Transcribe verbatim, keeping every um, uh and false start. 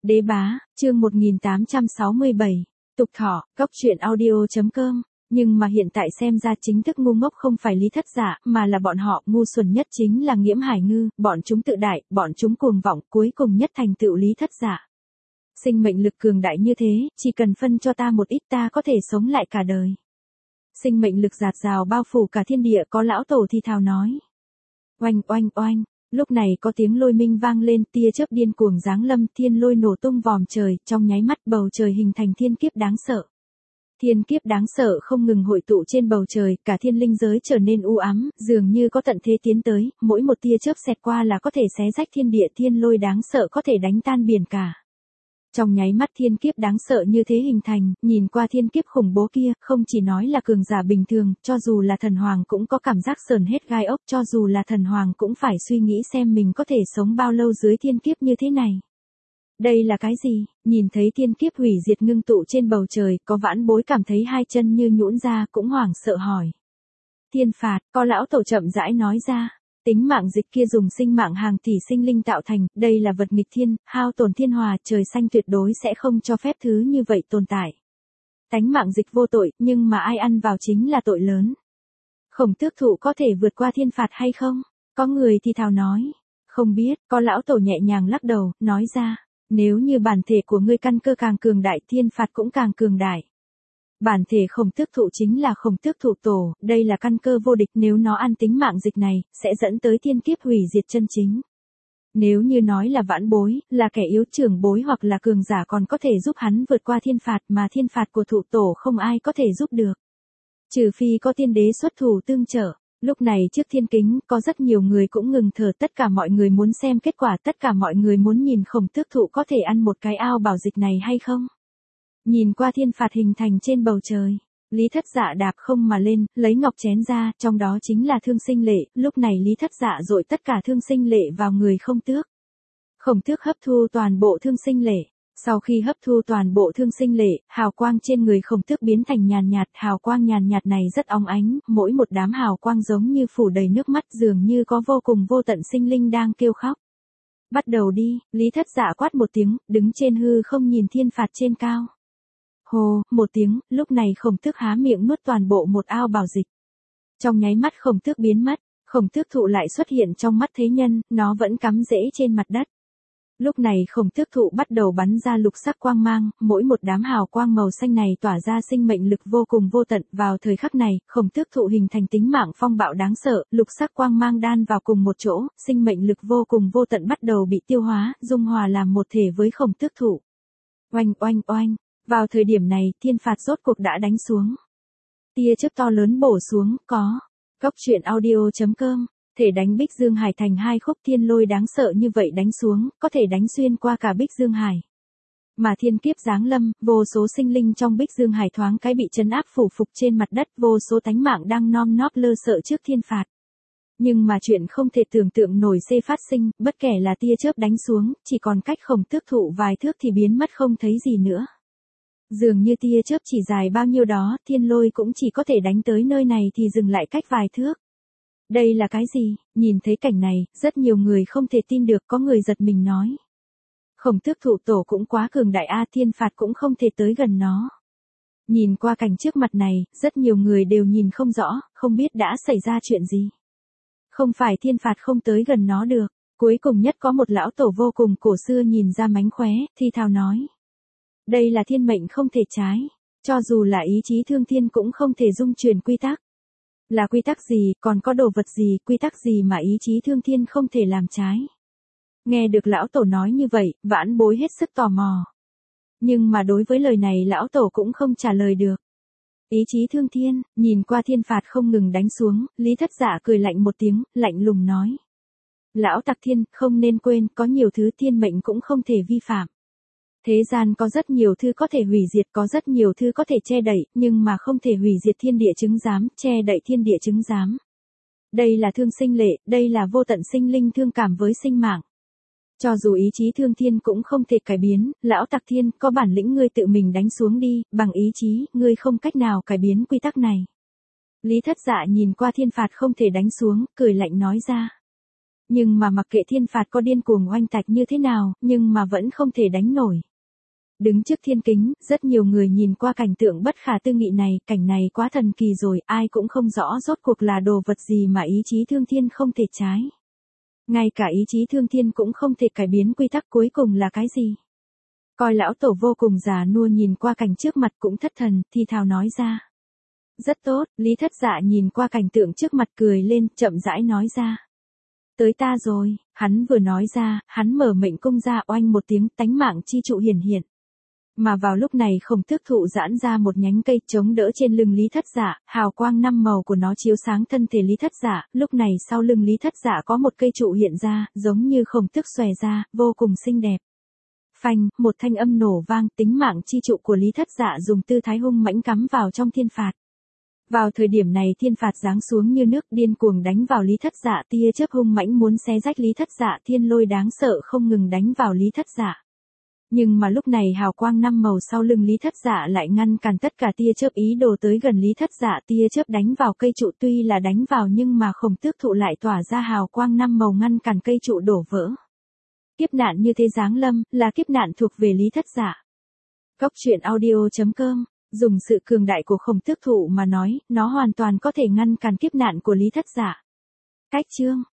Đế bá, chương một nghìn tám trăm sáu mươi bảy. Tục thọ, góc truyện audio.com. Nhưng mà hiện tại xem ra chính thức ngu ngốc không phải Lý Thất Dạ, mà là bọn họ, ngu xuẩn nhất chính là Nghiễm Hải Ngư, bọn chúng tự đại, bọn chúng cuồng vọng, cuối cùng nhất thành tựu Lý Thất Dạ. Sinh mệnh lực cường đại như thế, chỉ cần phân cho ta một ít ta có thể sống lại cả đời. Sinh mệnh lực dạt dào bao phủ cả thiên địa, có lão tổ thì thào nói. Oanh oanh oanh. Lúc này có tiếng lôi minh vang lên, tia chớp điên cuồng giáng lâm, thiên lôi nổ tung vòm trời, trong nháy mắt bầu trời hình thành thiên kiếp đáng sợ. Thiên kiếp đáng sợ không ngừng hội tụ trên bầu trời, cả thiên linh giới trở nên u ám, dường như có tận thế tiến tới, mỗi một tia chớp xẹt qua là có thể xé rách thiên địa, thiên lôi đáng sợ có thể đánh tan biển cả. Trong nháy mắt thiên kiếp đáng sợ như thế hình thành, nhìn qua thiên kiếp khủng bố kia, không chỉ nói là cường giả bình thường, cho dù là thần hoàng cũng có cảm giác sờn hết gai ốc, cho dù là thần hoàng cũng phải suy nghĩ xem mình có thể sống bao lâu dưới thiên kiếp như thế này. Đây là cái gì? Nhìn thấy thiên kiếp hủy diệt ngưng tụ trên bầu trời, có vãn bối cảm thấy hai chân như nhũn ra, cũng hoảng sợ hỏi. Thiên phạt, có lão tổ chậm rãi nói ra. Tính mạng dịch kia dùng sinh mạng hàng tỷ sinh linh tạo thành, đây là vật nghịch thiên, hao tổn thiên hòa, trời xanh tuyệt đối sẽ không cho phép thứ như vậy tồn tại. Tánh mạng dịch vô tội, nhưng mà ai ăn vào chính là tội lớn. Khổng Tước Thụ có thể vượt qua thiên phạt hay không? Có người thì thào nói. Không biết, có lão tổ nhẹ nhàng lắc đầu, nói ra. Nếu như bản thể của ngươi căn cơ càng cường đại, thiên phạt cũng càng cường đại. Bản thể Khổng Tước Thụ chính là Khổng Tước Thụ tổ, đây là căn cơ vô địch, nếu nó ăn tính mạng dịch này, sẽ dẫn tới thiên kiếp hủy diệt chân chính. Nếu như nói là vãn bối, là kẻ yếu trưởng bối hoặc là cường giả còn có thể giúp hắn vượt qua thiên phạt, mà thiên phạt của thụ tổ không ai có thể giúp được. Trừ phi có tiên đế xuất thủ tương trợ. Lúc này trước thiên kính, có rất nhiều người cũng ngừng thở, tất cả mọi người muốn xem kết quả, tất cả mọi người muốn nhìn Khổng Tước Thụ có thể ăn một cái ao bảo dịch này hay không. Nhìn qua thiên phạt hình thành trên bầu trời, Lý Thất Dạ đạp không mà lên, lấy ngọc chén ra, trong đó chính là thương sinh lệ, lúc này Lý Thất Dạ dội tất cả thương sinh lệ vào người Khổng Tước. Khổng Tước hấp thu toàn bộ thương sinh lệ, sau khi hấp thu toàn bộ thương sinh lệ, hào quang trên người Khổng Tước biến thành nhàn nhạt, hào quang nhàn nhạt này rất óng ánh, mỗi một đám hào quang giống như phủ đầy nước mắt, dường như có vô cùng vô tận sinh linh đang kêu khóc. Bắt đầu đi, Lý Thất Dạ quát một tiếng, đứng trên hư không nhìn thiên phạt trên cao. Hồ, một tiếng, lúc này Khổng Tước há miệng nuốt toàn bộ một ao bảo dịch. Trong nháy mắt Khổng Tước biến mất, Khổng Tước Thụ lại xuất hiện trong mắt thế nhân, nó vẫn cắm rễ trên mặt đất. Lúc này Khổng Tước Thụ bắt đầu bắn ra lục sắc quang mang, mỗi một đám hào quang màu xanh này tỏa ra sinh mệnh lực vô cùng vô tận, vào thời khắc này, Khổng Tước Thụ hình thành tính mạng phong bạo đáng sợ, lục sắc quang mang đan vào cùng một chỗ, sinh mệnh lực vô cùng vô tận bắt đầu bị tiêu hóa, dung hòa làm một thể với Khổng Tước Thụ. Oanh oanh oanh. Vào thời điểm này, thiên phạt rốt cuộc đã đánh xuống. Tia chớp to lớn bổ xuống, có. Góc truyện audio.com. Thể đánh Bích Dương Hải thành hai khúc, thiên lôi đáng sợ như vậy đánh xuống, có thể đánh xuyên qua cả Bích Dương Hải. Mà thiên kiếp giáng lâm, vô số sinh linh trong Bích Dương Hải thoáng cái bị trấn áp phủ phục trên mặt đất, vô số tánh mạng đang nom nóp lơ sợ trước thiên phạt. Nhưng mà chuyện không thể tưởng tượng nổi sẽ phát sinh, bất kể là tia chớp đánh xuống, chỉ còn cách Khổng Tước Thụ vài thước thì biến mất không thấy gì nữa. Dường như tia chớp chỉ dài bao nhiêu đó, thiên lôi cũng chỉ có thể đánh tới nơi này thì dừng lại cách vài thước. Đây là cái gì? Nhìn thấy cảnh này, rất nhiều người không thể tin được, có người giật mình nói. Khổng Tước Thụ tổ cũng quá cường đại a, thiên phạt cũng không thể tới gần nó. Nhìn qua cảnh trước mặt này, rất nhiều người đều nhìn không rõ, không biết đã xảy ra chuyện gì. Không phải thiên phạt không tới gần nó được, cuối cùng nhất có một lão tổ vô cùng cổ xưa nhìn ra mánh khóe, thì thào nói. Đây là thiên mệnh không thể trái, cho dù là ý chí thương thiên cũng không thể dung chuyển quy tắc. Là quy tắc gì, còn có đồ vật gì, quy tắc gì mà ý chí thương thiên không thể làm trái. Nghe được lão tổ nói như vậy, vãn bối hết sức tò mò. Nhưng mà đối với lời này lão tổ cũng không trả lời được. Ý chí thương thiên, nhìn qua thiên phạt không ngừng đánh xuống, Lý Thất Dạ cười lạnh một tiếng, lạnh lùng nói. Lão Tặc Thiên, không nên quên, có nhiều thứ thiên mệnh cũng không thể vi phạm. Thế gian có rất nhiều thứ có thể hủy diệt, có rất nhiều thứ có thể che đậy, nhưng mà không thể hủy diệt thiên địa chứng giám, che đậy thiên địa chứng giám. Đây là thương sinh lệ, đây là vô tận sinh linh thương cảm với sinh mạng. Cho dù ý chí thương thiên cũng không thể cải biến, Lão Tặc Thiên, có bản lĩnh ngươi tự mình đánh xuống đi, bằng ý chí, ngươi không cách nào cải biến quy tắc này. Lý Thất Dạ nhìn qua thiên phạt không thể đánh xuống, cười lạnh nói ra. Nhưng mà mặc kệ thiên phạt có điên cuồng oanh tạch như thế nào, nhưng mà vẫn không thể đánh nổi. Đứng trước thiên kính, rất nhiều người nhìn qua cảnh tượng bất khả tư nghị này, cảnh này quá thần kỳ rồi, ai cũng không rõ rốt cuộc là đồ vật gì mà ý chí thương thiên không thể trái. Ngay cả ý chí thương thiên cũng không thể cải biến quy tắc, cuối cùng là cái gì? Coi lão tổ vô cùng già nua nhìn qua cảnh trước mặt cũng thất thần, thì thào nói ra. Rất tốt, Lý Thất Dạ nhìn qua cảnh tượng trước mặt cười lên, chậm rãi nói ra. Tới ta rồi, hắn vừa nói ra, hắn mở mệnh cung ra oanh một tiếng, tánh mạng chi trụ hiển hiện. Mà vào lúc này Khổng Tước thụ giãn ra một nhánh cây chống đỡ trên lưng Lý Thất Dạ, hào quang năm màu của nó chiếu sáng thân thể Lý Thất Dạ, lúc này sau lưng Lý Thất Dạ có một cây trụ hiện ra, giống như Khổng Tước xòe ra, vô cùng xinh đẹp. Phanh, một thanh âm nổ vang, tính mạng chi trụ của Lý Thất Dạ dùng tư thái hung mãnh cắm vào trong thiên phạt. Vào thời điểm này thiên phạt giáng xuống như nước điên cuồng đánh vào Lý Thất Dạ, tia chớp hung mãnh muốn xé rách Lý Thất Dạ, thiên lôi đáng sợ không ngừng đánh vào Lý Thất Dạ. Nhưng mà lúc này hào quang năm màu sau lưng Lý Thất Dạ lại ngăn cản tất cả tia chớp ý đồ tới gần Lý Thất Dạ, tia chớp đánh vào cây trụ tuy là đánh vào nhưng mà Khổng Tước thụ lại tỏa ra hào quang năm màu ngăn cản cây trụ đổ vỡ. Kiếp nạn như thế giáng lâm, là kiếp nạn thuộc về Lý Thất Dạ. Góc truyện audio chấm com, dùng sự cường đại của Khổng Tước thụ mà nói, nó hoàn toàn có thể ngăn cản kiếp nạn của Lý Thất Dạ. Cách chương